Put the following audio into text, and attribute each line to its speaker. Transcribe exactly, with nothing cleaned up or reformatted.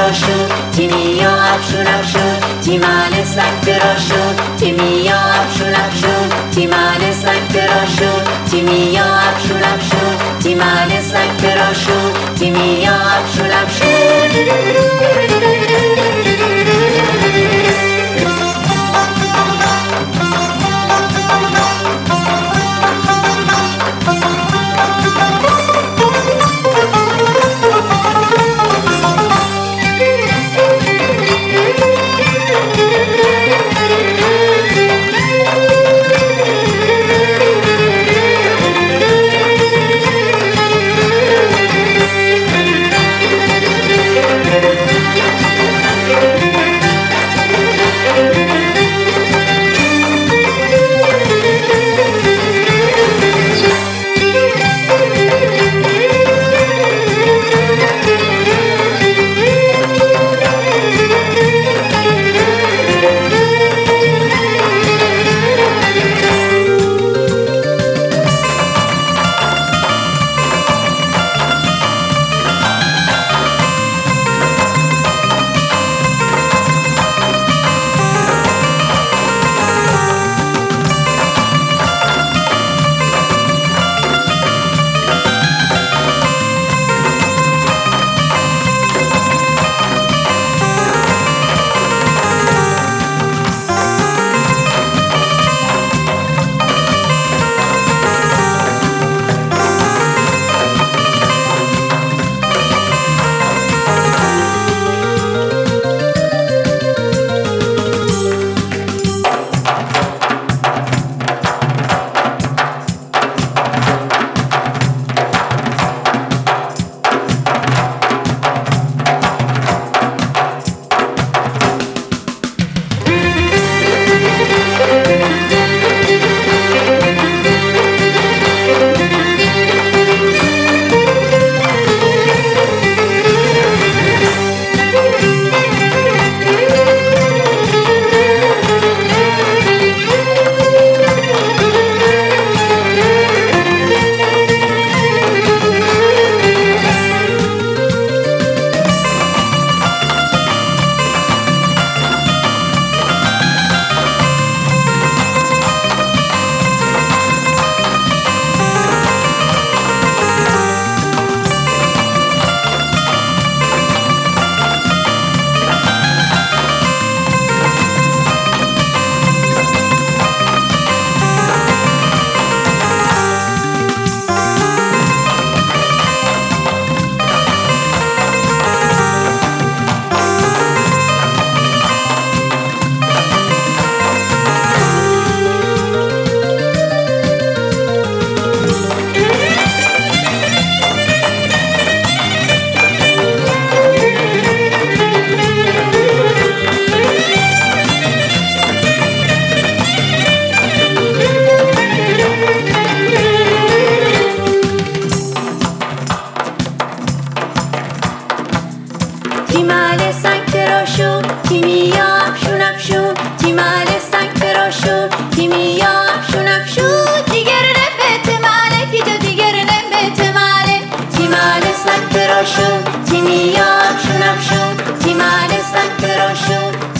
Speaker 1: تراشو تیمیا افشون افشون تیمال سنگ تراشو تیمیا افشون افشون تیمال سنگ تراشو تیمیا افشون افشون تیمال سنگ تراشو تیمیا افشون افشون تیمال سنگ تراشو تیمیا افشون افشون تیمال سنگ تراشو تیمیا افشون افشون دیگر نبه تیماله دیدو دیگر نبه تیماله تیمال سنگ تراشو تیمیا افشون افشون تیمال سنگ تراشو